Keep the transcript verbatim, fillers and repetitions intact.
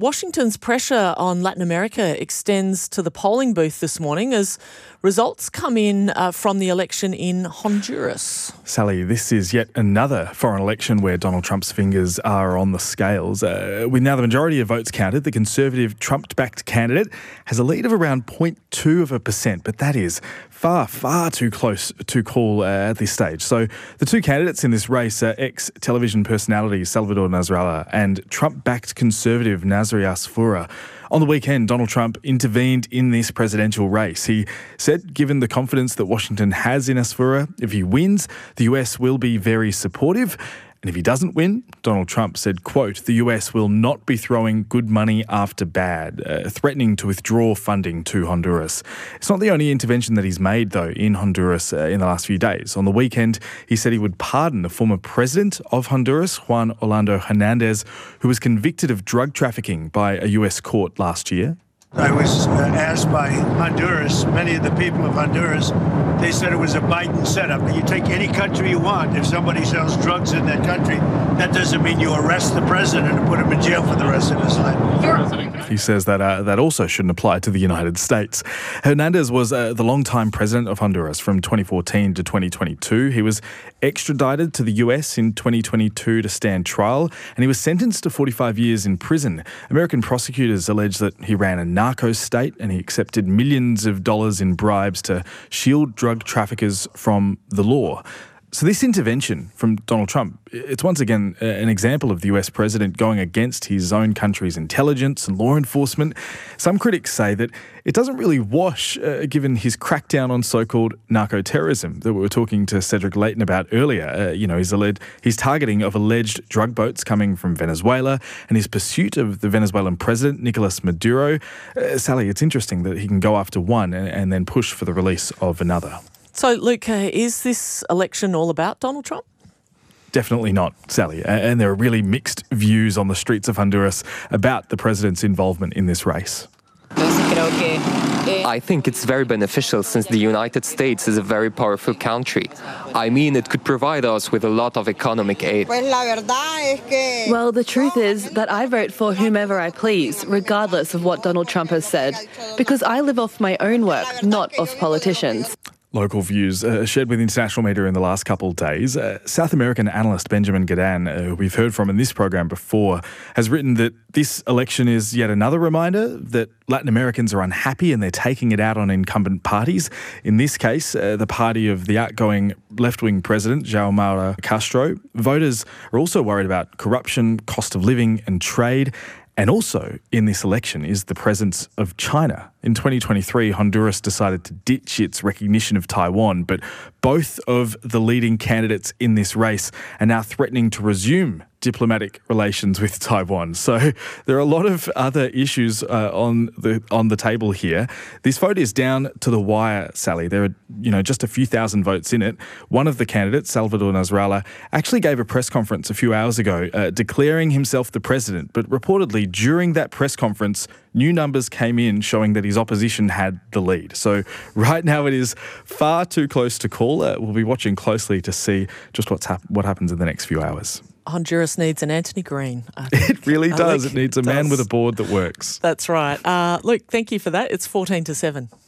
Washington's pressure on Latin America extends to the polling booth this morning as results come in uh, from the election in Honduras. Sally, this is yet another foreign election where Donald Trump's fingers are on the scales. Uh, with now the majority of votes counted, the Conservative Trump-backed candidate has a lead of around zero point two of a percent, but that is far, far too close to call uh, at this stage. So the two candidates in this race are ex-television personality Salvador Nasrallah and Trump-backed Conservative Nasri Asfoura. On the weekend, Donald Trump intervened in this presidential race. He said, given the confidence that Washington has in Asfoura, if he wins, the U S will be very supportive. And if he doesn't win, Donald Trump said, quote, the U S will not be throwing good money after bad, uh, threatening to withdraw funding to Honduras. It's not the only intervention that he's made, though, in Honduras uh, in the last few days. On the weekend, he said he would pardon the former president of Honduras, Juan Orlando Hernandez, who was convicted of drug trafficking by a U S court last year. I was uh, asked by Honduras, many of the people of Honduras, they said it was a Biden setup. You take any country you want. If somebody sells drugs in that country, that doesn't mean you arrest the president and put him in jail for the rest of his life. He says that uh, that also shouldn't apply to the United States. Hernandez was uh, the longtime president of Honduras from twenty fourteen to twenty twenty-two. He was extradited to the U S in twenty twenty-two to stand trial, and he was sentenced to forty-five years in prison. American prosecutors allege that he ran a narco state and he accepted millions of dollars in bribes to shield drug traffickers from the law. So this intervention from Donald Trump, it's once again an example of the U S president going against his own country's intelligence and law enforcement. Some critics say that it doesn't really wash, uh, given his crackdown on so-called narco-terrorism that we were talking to Cedric Leighton about earlier. Uh, you know, his, alleged, his targeting of alleged drug boats coming from Venezuela and his pursuit of the Venezuelan president, Nicolas Maduro. Uh, Sally, it's interesting that he can go after one and, and then push for the release of another. So, Luke, uh, is this election all about Donald Trump? Definitely not, Sally. And there are really mixed views on the streets of Honduras about the president's involvement in this race. I think it's very beneficial since the United States is a very powerful country. I mean, it could provide us with a lot of economic aid. Well, the truth is that I vote for whomever I please, regardless of what Donald Trump has said, because I live off my own work, not off politicians. Local views uh, shared with international media in the last couple of days. Uh, South American analyst Benjamin Gadan, uh, who we've heard from in this program before, has written that this election is yet another reminder that Latin Americans are unhappy and they're taking it out on incumbent parties. In this case, uh, the party of the outgoing left-wing president, João Maura Castro. Voters are also worried about corruption, cost of living and trade. And also in this election is the presence of China. In twenty twenty-three, Honduras decided to ditch its recognition of Taiwan, but both of the leading candidates in this race are now threatening to resume diplomatic relations with Taiwan. So there are a lot of other issues uh, on the on the table here. This vote is down to the wire, Sally. There are, you know, just a few thousand votes in it. One of the candidates, Salvador Nasrallah, actually gave a press conference a few hours ago uh, declaring himself the president. But reportedly during that press conference, new numbers came in showing that his opposition had the lead. So right now it is far too close to call. Uh, we'll be watching closely to see just what's hap- what happens in the next few hours. Honduras needs an Anthony Green. I think. It really does. It it needs a does. man with a board that works. That's right. Uh, Luke, thank you for that. It's fourteen to seven.